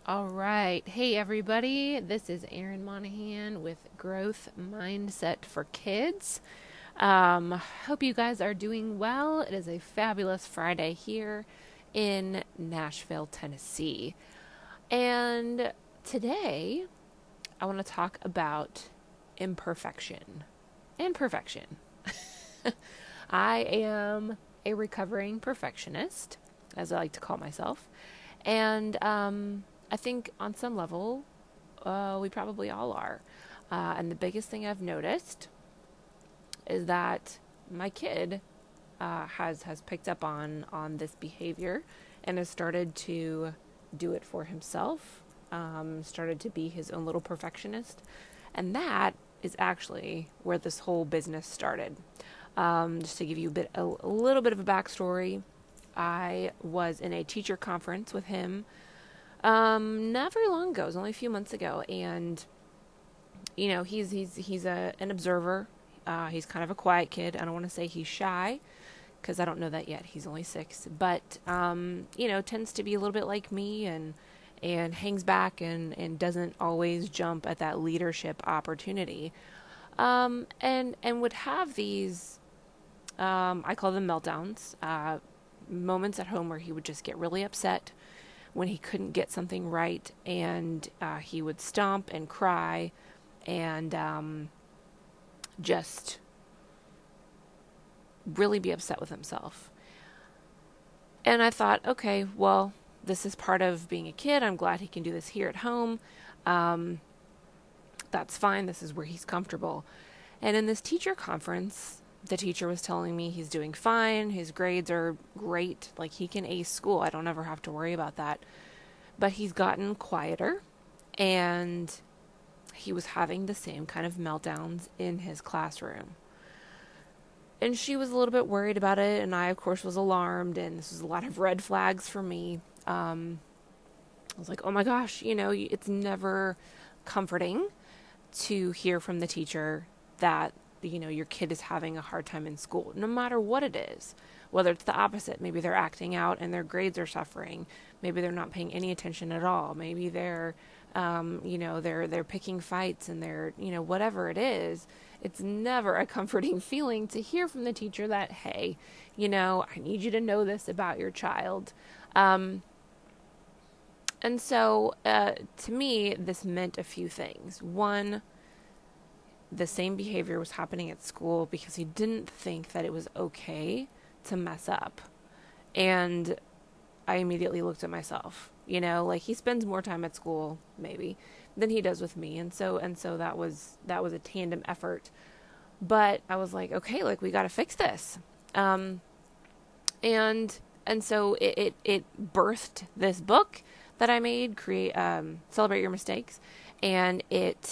All right. Hey, everybody. This is Erin Monahan with Growth Mindset for Kids. Hope you guys are doing well. It is a fabulous Friday here in Nashville, Tennessee. And today I want to talk about imperfection and perfection. I am a recovering perfectionist, as I like to call myself. And I think on some level, we probably all are. And the biggest thing I've noticed is that my kid has picked up on this behavior and has started to do it for himself. Started to be his own little perfectionist, and that is actually where this whole business started. Just to give you a little bit of a backstory, I was in a teacher conference with him not very long ago. It was only a few months ago, and he's an observer. He's kind of a quiet kid. I don't want to say he's shy because I don't know that yet. He's only 6, but tends to be a little bit like me and hangs back and doesn't always jump at that leadership opportunity. And would have these I call them meltdowns, moments at home where he would just get really upset when he couldn't get something right, and he would stomp and cry and just really be upset with himself. And I thought, okay, well, this is part of being a kid. I'm glad he can do this here at home. Um, that's fine. This is where he's comfortable. And in this teacher conference, the teacher was telling me he's doing fine. His grades are great. Like, he can ace school. I don't ever have to worry about that. But he's gotten quieter, and he was having the same kind of meltdowns in his classroom. And she was a little bit worried about it, and I, of course, was alarmed, and this was a lot of red flags for me. I was like, oh my gosh, it's never comforting to hear from the teacher that your kid is having a hard time in school, no matter what it is. Whether it's the opposite, maybe they're acting out and their grades are suffering. Maybe they're not paying any attention at all. Maybe they're picking fights, and they're whatever it is. It's never a comforting feeling to hear from the teacher that, hey, I need you to know this about your child. And so, to me, this meant a few things. One, the same behavior was happening at school because he didn't think that it was okay to mess up. And I immediately looked at myself. Like, he spends more time at school, maybe, than he does with me. And so that was a tandem effort. But I was like, okay, like, we got to fix this. Um, and and so it birthed this book that I made, create Celebrate Your Mistakes, and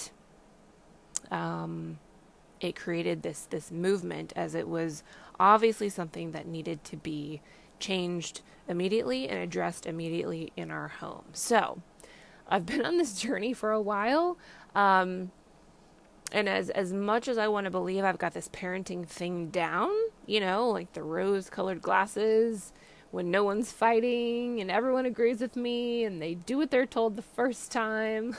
it created this movement, as it was obviously something that needed to be changed immediately and addressed immediately in our home. So I've been on this journey for a while. And as much as I want to believe I've got this parenting thing down, like the rose colored glasses, when no one's fighting and everyone agrees with me and they do what they're told the first time,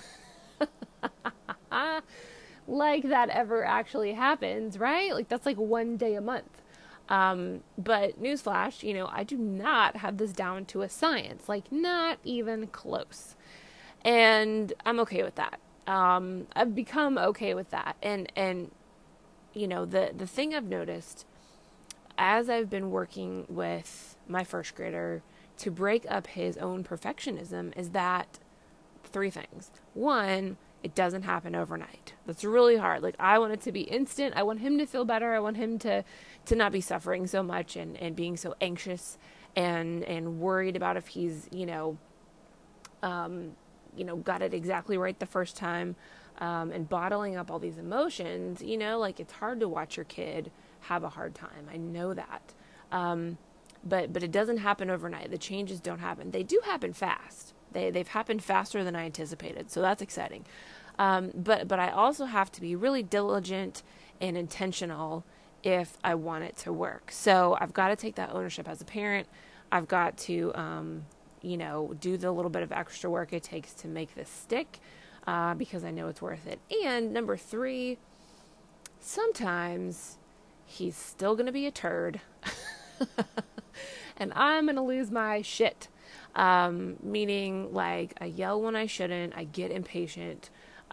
like that ever actually happens, right? Like, that's like one day a month. But newsflash, I do not have this down to a science, like, not even close. And I'm okay with that. I've become okay with that. And the thing I've noticed as I've been working with my first grader to break up his own perfectionism is that 3 things. One, it doesn't happen overnight. That's really hard. Like, I want it to be instant. I want him to feel better. I want him to not be suffering so much and being so anxious and worried about if he's, got it exactly right the first time, and bottling up all these emotions. Like, it's hard to watch your kid have a hard time. I know that. But it doesn't happen overnight. The changes don't happen. They do happen fast. They've happened faster than I anticipated, so that's exciting. But I also have to be really diligent and intentional if I want it to work. So I've got to take that ownership as a parent. I've got to do the little bit of extra work it takes to make this stick, because I know it's worth it. And number 3, sometimes he's still going to be a turd and I'm going to lose my shit. Meaning like I yell when I shouldn't, I get impatient.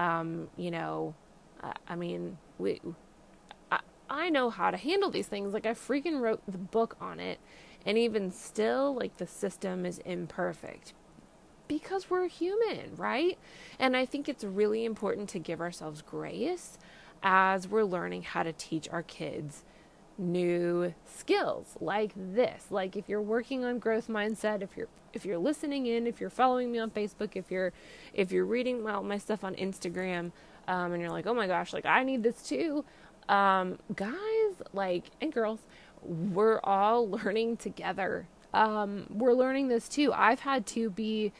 I mean, I know how to handle these things. Like I freaking wrote the book on it, and even still, like the system is imperfect because we're human, right? And I think it's really important to give ourselves grace as we're learning how to teach our kids new skills like this. Like if you're working on growth mindset, if you're listening in, if you're following me on Facebook, if you're reading my stuff on Instagram, and you're like, oh my gosh, like I need this too. Guys, like, and girls, we're all learning together. We're learning this too. I've had to be,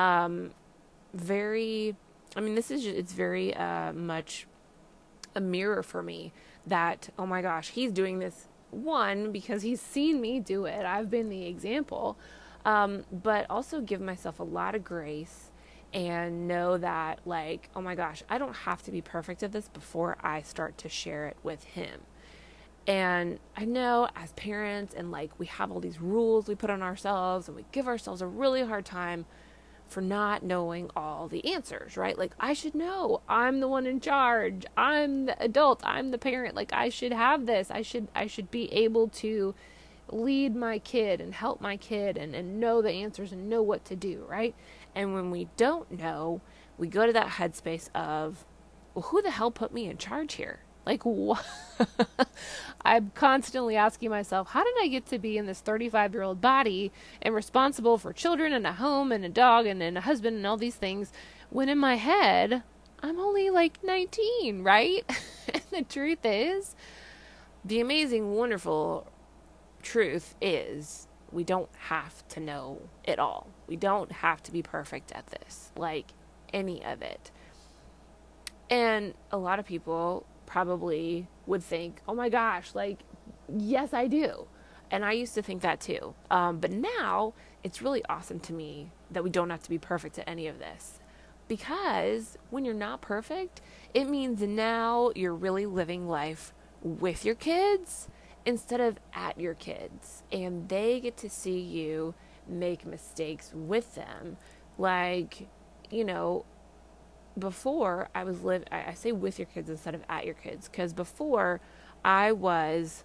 it's very, much a mirror for me that, oh my gosh, he's doing this, one, because he's seen me do it. I've been the example. But also give myself a lot of grace and know that, like, oh my gosh, I don't have to be perfect at this before I start to share it with him. And I know as parents, and like we have all these rules we put on ourselves, and we give ourselves a really hard time for not knowing all the answers, right? Like I should know. I'm the one in charge. I'm the adult. I'm the parent. Like I should have this. I should be able to lead my kid and help my kid and know the answers and know what to do, right? And when we don't know, we go to that headspace of, well, who the hell put me in charge here? Like, what? I'm constantly asking myself, how did I get to be in this 35-year-old body and responsible for children and a home and a dog and a husband and all these things, when in my head, I'm only like 19, right? And the truth is, the amazing, wonderful truth is, we don't have to know it all. We don't have to be perfect at this, like any of it. And a lot of people probably would think, oh my gosh, like, yes, I do. And I used to think that too. But now it's really awesome to me that we don't have to be perfect at any of this. Because when you're not perfect, it means now you're really living life with your kids instead of at your kids. And they get to see you make mistakes with them. Like, before I say with your kids instead of at your kids, because before I was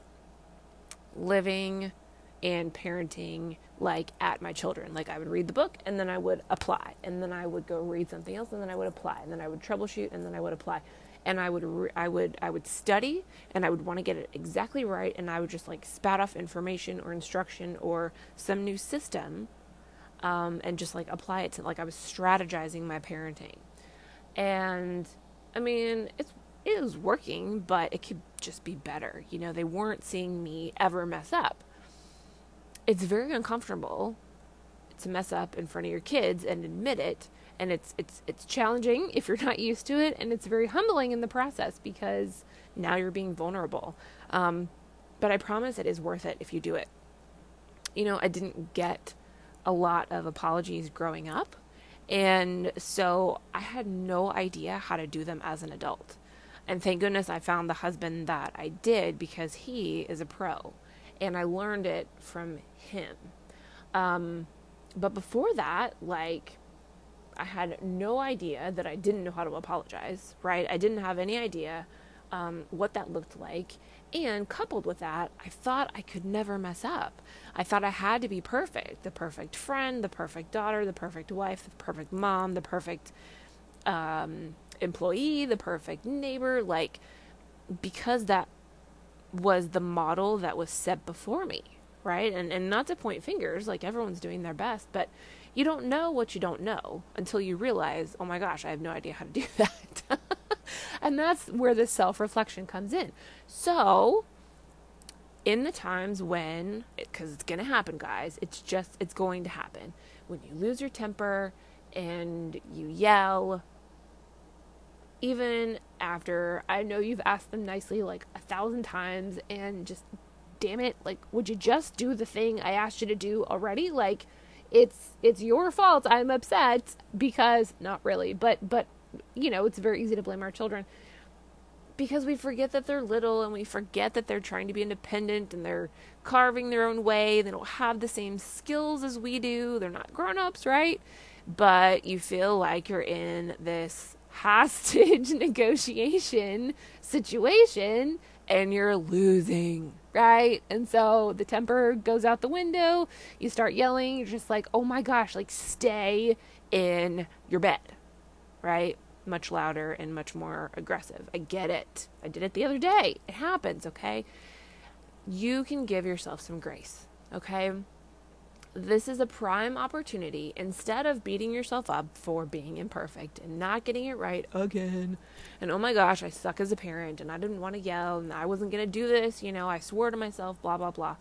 living and parenting like at my children. Like I would read the book and then I would apply, and then I would go read something else and then I would apply, and then I would troubleshoot and then I would apply, and I would study, and I would want to get it exactly right, and I would just like spout off information or instruction or some new system, and just like apply it to, like, I was strategizing my parenting. And I mean, it was working, but it could just be better. They weren't seeing me ever mess up. It's very uncomfortable to mess up in front of your kids and admit it. And it's challenging if you're not used to it. And it's very humbling in the process because now you're being vulnerable. But I promise it is worth it if you do it. I didn't get a lot of apologies growing up. And so I had no idea how to do them as an adult. And thank goodness I found the husband that I did, because he is a pro. And I learned it from him. But before that, like, I had no idea that I didn't know how to apologize, right? I didn't have any idea what that looked like. And coupled with that, I thought I could never mess up. I thought I had to be perfect. The perfect friend, the perfect daughter, the perfect wife, the perfect mom, the perfect employee, the perfect neighbor. Like, because that was the model that was set before me, right? And not to point fingers, like everyone's doing their best, but you don't know what you don't know until you realize, oh my gosh, I have no idea how to do that. And that's where the self-reflection comes in. So, in the times when, because it's going to happen, guys, it's going to happen. When you lose your temper and you yell, even after, I know you've asked them nicely like 1,000 times, and just, damn it, like, would you just do the thing I asked you to do already? Like, it's your fault I'm upset because not really, but it's very easy to blame our children because we forget that they're little and we forget that they're trying to be independent and they're carving their own way. They don't have the same skills as we do. They're not grown-ups, right? But you feel like you're in this hostage negotiation situation and you're losing, right? And so the temper goes out the window. You start yelling. You're just like, oh my gosh, like stay in your bed, right? Much louder and much more aggressive. I get it. I did it the other day. It happens, okay? You can give yourself some grace, okay? This is a prime opportunity. Instead of beating yourself up for being imperfect and not getting it right again, and oh my gosh, I suck as a parent and I didn't want to yell and I wasn't going to do this, I swore to myself, blah, blah, blah.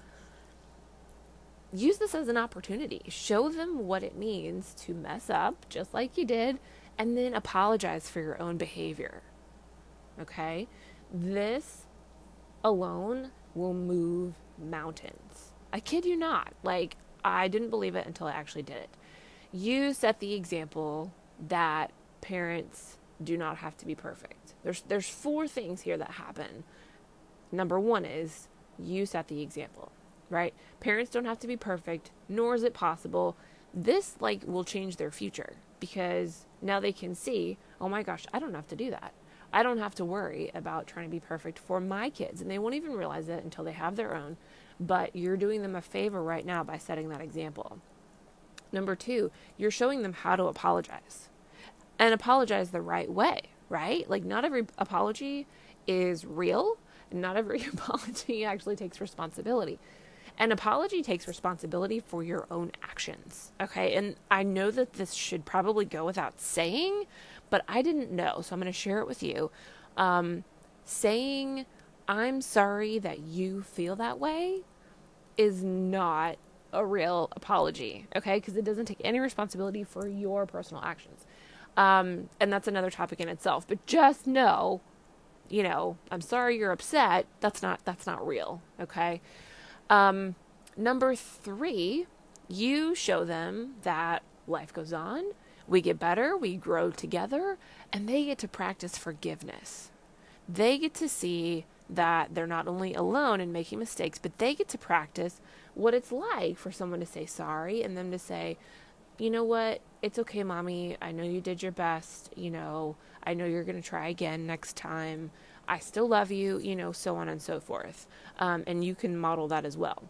Use this as an opportunity. Show them what it means to mess up just like you did, and then apologize for your own behavior. Okay? This alone will move mountains. I kid you not. Like, I didn't believe it until I actually did it. You set the example that parents do not have to be perfect. There's 4 things here that happen. Number 1 is you set the example, right? Parents don't have to be perfect, nor is it possible. This will change their future because now they can see, oh my gosh, I don't have to do that. I don't have to worry about trying to be perfect for my kids. And they won't even realize it until they have their own. But you're doing them a favor right now by setting that example. Number 2, you're showing them how to apologize. And apologize the right way, right? Like, not every apology is real. And not every apology actually takes responsibility. An apology takes responsibility for your own actions, okay? And I know that this should probably go without saying, but I didn't know, so I'm going to share it with you. Saying, I'm sorry that you feel that way is not a real apology, okay? Because it doesn't take any responsibility for your personal actions. And that's another topic in itself. But just know, I'm sorry you're upset. That's not real, okay? Number 3, you show them that life goes on, we get better, we grow together, and they get to practice forgiveness. They get to see that they're not only alone in making mistakes, but they get to practice what it's like for someone to say sorry and them to say, you know what, it's okay, mommy, I know you did your best, I know you're going to try again next time, I still love you, so on and so forth. And you can model that as well.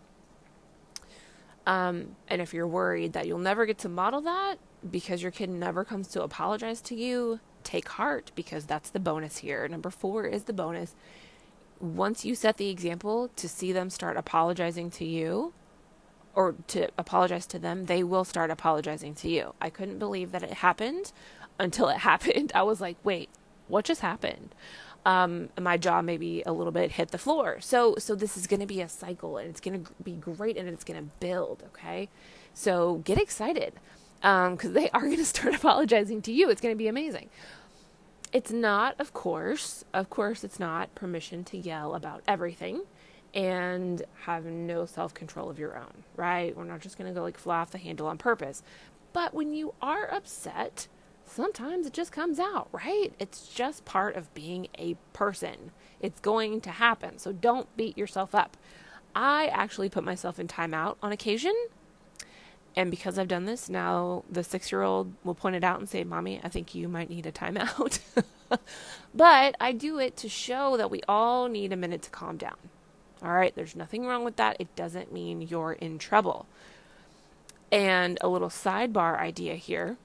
And if you're worried that you'll never get to model that because your kid never comes to apologize to you, take heart, because that's the bonus here. Number 4 is the bonus. Once you set the example to see them start apologizing to you, or to apologize to them, they will start apologizing to you. I couldn't believe that it happened until it happened. I was like, wait, what just happened? My jaw maybe a little bit hit the floor. So this is going to be a cycle, and it's going to be great, and it's going to build. Okay. So get excited. Cause they are going to start apologizing to you. It's going to be amazing. It's not, of course, it's not permission to yell about everything and have no self-control of your own, right? We're not just going to go fly off the handle on purpose. But when you are upset, sometimes it just comes out, right? It's just part of being a person. It's going to happen. So don't beat yourself up. I actually put myself in timeout on occasion. And because I've done this, now the 6-year-old will point it out and say, Mommy, I think you might need a timeout. But I do it to show that we all need a minute to calm down. All right, there's nothing wrong with that. It doesn't mean you're in trouble. And a little sidebar idea here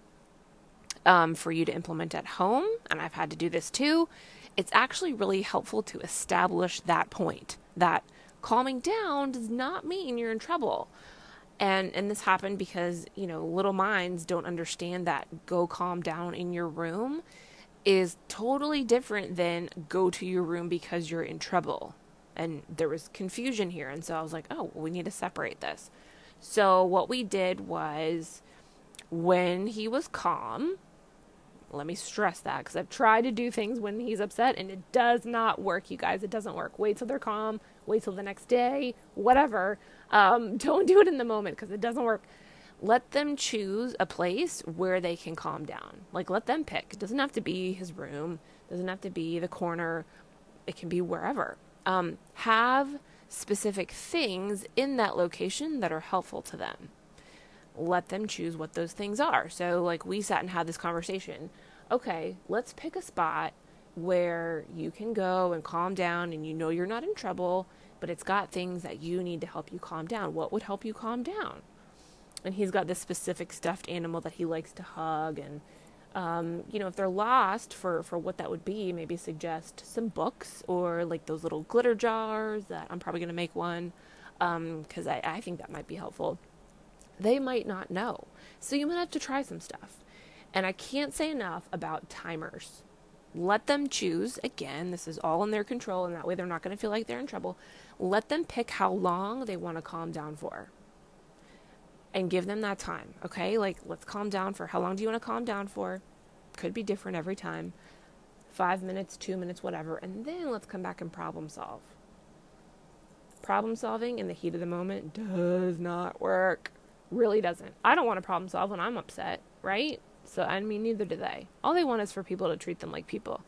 for you to implement at home, and I've had to do this too, it's actually really helpful to establish that point, that calming down does not mean you're in trouble. And this happened because, little minds don't understand that go calm down in your room is totally different than go to your room because you're in trouble. And there was confusion here. And so I was like, oh, well, we need to separate this. So what we did was when he was calm, let me stress that because I've tried to do things when he's upset and it does not work, you guys. It doesn't work. Wait till they're calm. Wait till the next day. Whatever. Don't do it in the moment because it doesn't work. Let them choose a place where they can calm down. Like, let them pick. It doesn't have to be his room, it doesn't have to be the corner, it can be wherever. Have specific things in that location that are helpful to them. Let them choose what those things are. So, like, we sat and had this conversation. Okay, let's pick a spot where you can go and calm down and you know you're not in trouble, but it's got things that you need to help you calm down. What would help you calm down? And he's got this specific stuffed animal that he likes to hug. And if they're lost for what that would be, maybe suggest some books or like those little glitter jars that I'm probably going to make one, because I think that might be helpful. They might not know, so you might have to try some stuff. And I can't say enough about timers. Let them choose. Again, this is all in their control, and that way they're not going to feel like they're in trouble. Let them pick how long they want to calm down for. And give them that time, okay? Like, let's calm down for how long do you want to calm down for? Could be different every time. 5 minutes, 2 minutes, whatever. And then let's come back and problem solve. Problem solving in the heat of the moment does not work. Really doesn't. I don't want to problem solve when I'm upset, right? So, I mean, neither do they. All they want is for people to treat them like people.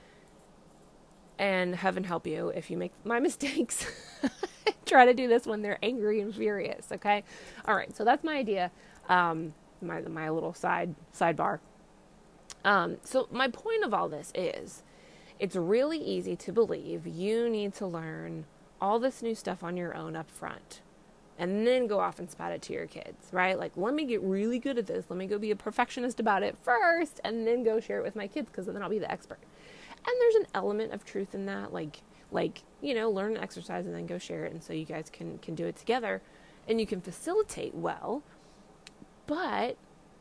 And heaven help you if you make my mistakes. Try to do this when they're angry and furious, okay? All right, so that's my idea. My little sidebar. So my point of all this is, it's really easy to believe you need to learn all this new stuff on your own up front and then go off and spout it to your kids, right? Like, let me get really good at this. Let me go be a perfectionist about it first and then go share it with my kids, because then I'll be the expert. And there's an element of truth in that, like learn an exercise and then go share it, and so you guys can do it together and you can facilitate well. But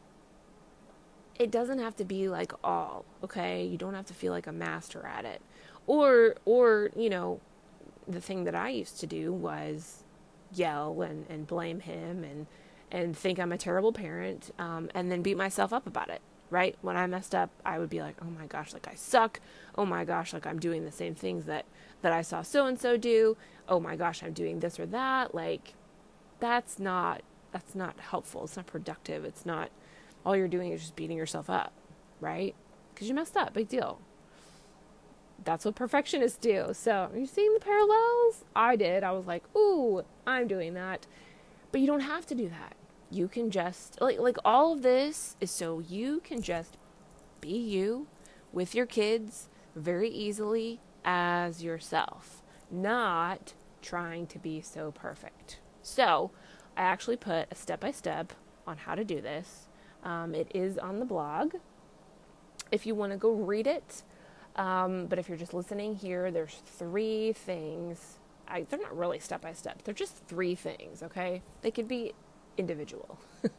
it doesn't have to be like all, okay? You don't have to feel like a master at it. Or the thing that I used to do was yell and blame him and think I'm a terrible parent, and then beat myself up about it. Right? When I messed up, I would be like, oh my gosh, like I suck. Oh my gosh, like I'm doing the same things that I saw so-and-so do. Oh my gosh, I'm doing this or that. Like, that's not helpful. It's not productive. It's not, all you're doing is just beating yourself up, right? Because you messed up, big deal. That's what perfectionists do. So, are you seeing the parallels? I did. I was like, ooh, I'm doing that. But you don't have to do that. You can just, like all of this is so you can just be you with your kids very easily as yourself, not trying to be so perfect. So I actually put a step-by-step on how to do this. It is on the blog if you want to go read it. But if you're just listening here, there's 3 things. They're not really step-by-step. They're just 3 things, okay? They could be individual.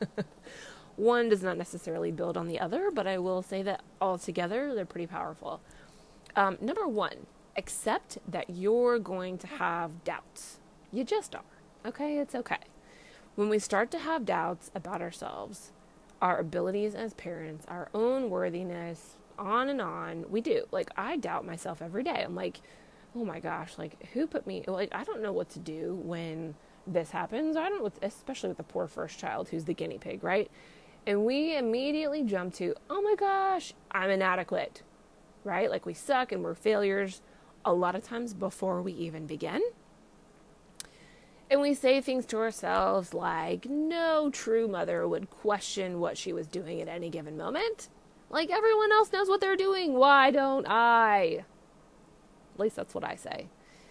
One does not necessarily build on the other, but I will say that all together they're pretty powerful. Number 1, accept that you're going to have doubts. You just are. Okay? It's okay. When we start to have doubts about ourselves, our abilities as parents, our own worthiness, on and on, we do. Like, I doubt myself every day. I'm like, oh my gosh, like, who put me, like, I don't know what to do when this happens. I don't know, especially with the poor first child who's the guinea pig, right? And we immediately jump to, oh my gosh, I'm inadequate, right? Like, we suck and we're failures a lot of times before we even begin. And we say things to ourselves like, no true mother would question what she was doing at any given moment. Like, everyone else knows what they're doing. Why don't I? At least that's what I say.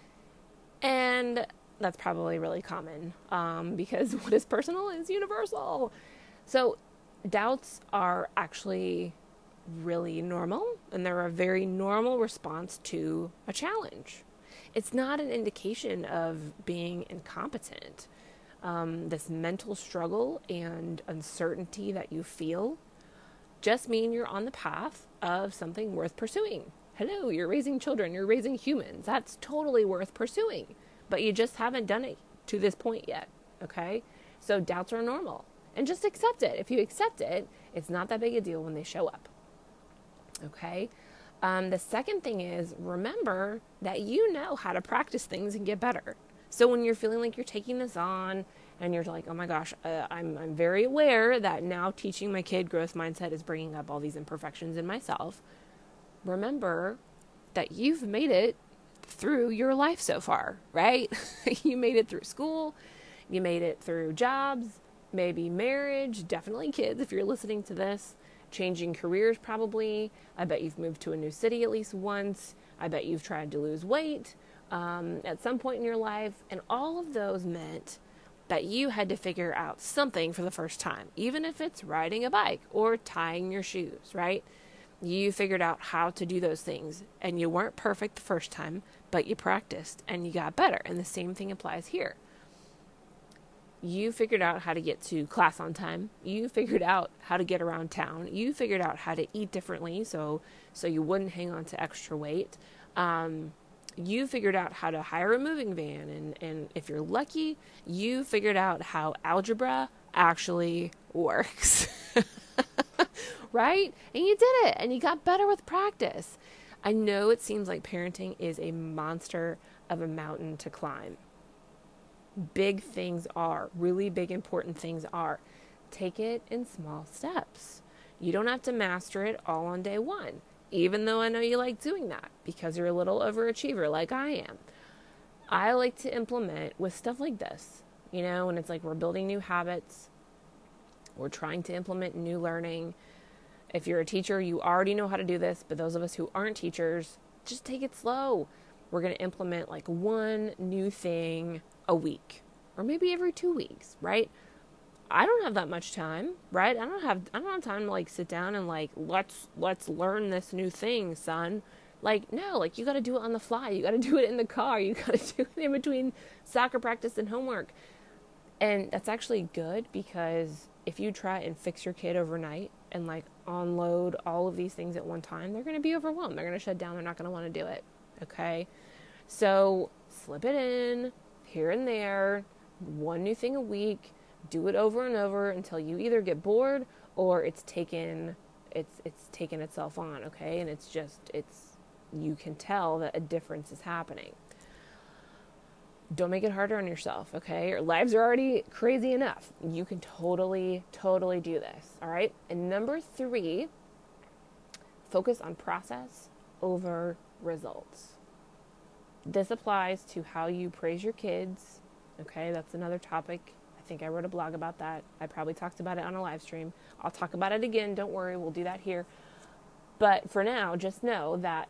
And that's probably really common, because what is personal is universal. So doubts are actually really normal, and they're a very normal response to a challenge. It's not an indication of being incompetent. This mental struggle and uncertainty that you feel just mean you're on the path of something worth pursuing. Hello, you're raising children, you're raising humans. That's totally worth pursuing. But you just haven't done it to this point yet, okay? So doubts are normal. And just accept it. If you accept it, it's not that big a deal when they show up, okay? The second thing is, remember that you know how to practice things and get better. So when you're feeling like you're taking this on and you're like, oh my gosh, I'm very aware that now teaching my kid growth mindset is bringing up all these imperfections in myself. Remember that you've made it through your life so far, right? You made it through school, you made it through jobs, maybe marriage, definitely kids if you're listening to this, changing careers probably. I bet you've moved to a new city at least once. I bet you've tried to lose weight at some point in your life. And all of those meant that you had to figure out something for the first time, even if it's riding a bike or tying your shoes, right? You figured out how to do those things, and you weren't perfect the first time, but you practiced and you got better. And the same thing applies here. You figured out how to get to class on time. You figured out how to get around town. You figured out how to eat differently so you wouldn't hang on to extra weight. You figured out how to hire a moving van. And if you're lucky, you figured out how algebra actually works. Right? And you did it. And you got better with practice. I know it seems like parenting is a monster of a mountain to climb. Big things are, really big important things are. Take it in small steps. You don't have to master it all on day one, even though I know you like doing that because you're a little overachiever like I am. I like to implement with stuff like this, when it's like we're building new habits, we're trying to implement new learning. If you're a teacher, you already know how to do this, but those of us who aren't teachers, just take it slow. We're going to implement like one new thing a week or maybe every 2 weeks, right? I don't have that much time, right? I don't have time to like sit down and like let's learn this new thing, son. Like no, like you got to do it on the fly. You got to do it in the car. You got to do it in between soccer practice and homework. And that's actually good because if you try and fix your kid overnight and like unload all of these things at one time, they're going to be overwhelmed. They're going to shut down. They're not going to want to do it. Okay. So slip it in here and there, one new thing a week, do it over and over until you either get bored or it's taken itself on. Okay. And you can tell that a difference is happening. Don't make it harder on yourself, okay? Your lives are already crazy enough. You can totally do this, all right? And number 3, focus on process over results. This applies to how you praise your kids, okay? That's another topic. I think I wrote a blog about that. I probably talked about it on a live stream. I'll talk about it again. Don't worry, we'll do that here. But for now, just know that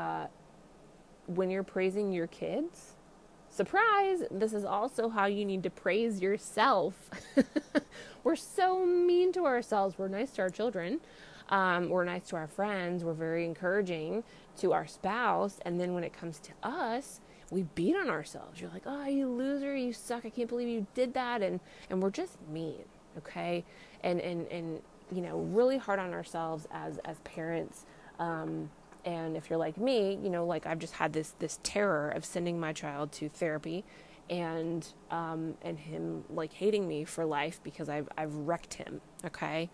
when you're praising your kids, surprise, this is also how you need to praise yourself. We're so mean to ourselves. We're nice to our children. We're nice to our friends. We're very encouraging to our spouse. And then when it comes to us, we beat on ourselves. You're like, oh, you loser, you suck. I can't believe you did that. And we're just mean, okay? And really hard on ourselves as parents. And if you're like me, like I've just had this terror of sending my child to therapy and him like hating me for life because I've wrecked him. Okay.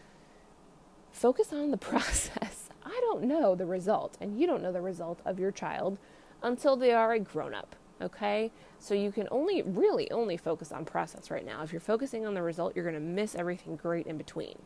Focus on the process. I don't know the result, and you don't know the result of your child until they are a grown-up. Okay. So you can only focus on process right now. If you're focusing on the result, you're going to miss everything great in between.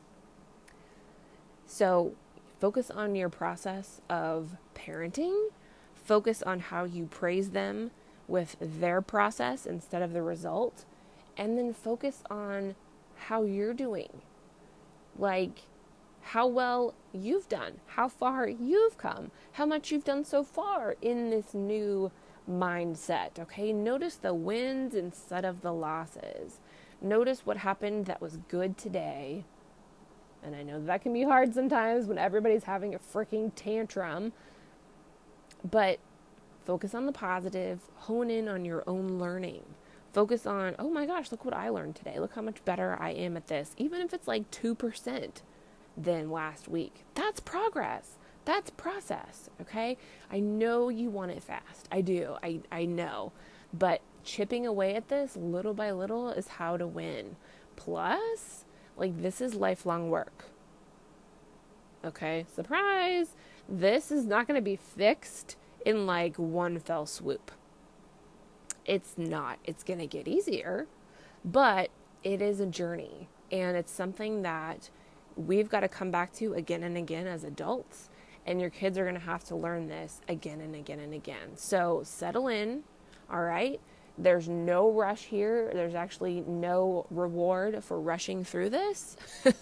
So focus on your process of parenting. Focus on how you praise them with their process instead of the result. And then focus on how you're doing. Like how well you've done, how far you've come, how much you've done so far in this new mindset. Okay, notice the wins instead of the losses. Notice what happened that was good today. And I know that can be hard sometimes when everybody's having a freaking tantrum. But focus on the positive. Hone in on your own learning. Focus on, oh my gosh, look what I learned today. Look how much better I am at this. Even if it's like 2% than last week. That's progress. That's process, okay? I know you want it fast. I do. I know. But chipping away at this little by little is how to win. Plus, like, this is lifelong work. Okay, surprise! This is not going to be fixed in like one fell swoop. It's not. It's going to get easier, But it is a journey, and it's something that we've got to come back to again and again as adults, and your kids are going to have to learn this again and again and again. So settle in, all right? There's no rush here. There's actually no reward for rushing through this.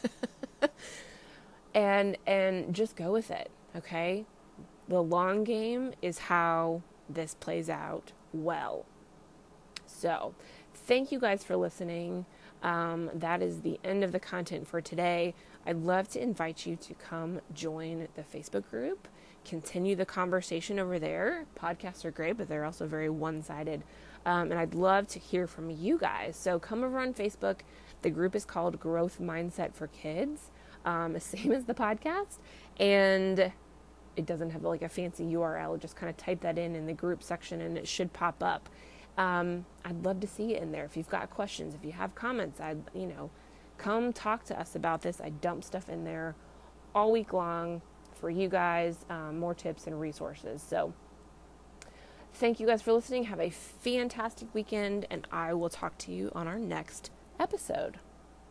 and just go with it, okay? The long game is how this plays out well. So thank you guys for listening. That is the end of the content for today. I'd love to invite you to come join the Facebook group, continue the conversation over there. Podcasts are great, but they're also very one-sided. And I'd love to hear from you guys. So come over on Facebook. The group is called Growth Mindset for Kids, same as the podcast. And it doesn't have like a fancy URL. Just kind of type that in the group section and it should pop up. I'd love to see it in there. If you've got questions, if you have comments, come talk to us about this. I dump stuff in there all week long for you guys, more tips and resources. So thank you guys for listening. Have a fantastic weekend, and I will talk to you on our next episode.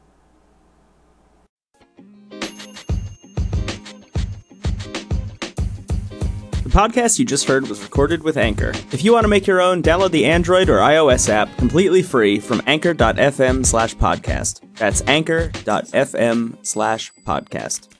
The podcast you just heard was recorded with Anchor. If you want to make your own, download the Android or iOS app completely free from anchor.fm/podcast. That's anchor.fm/podcast.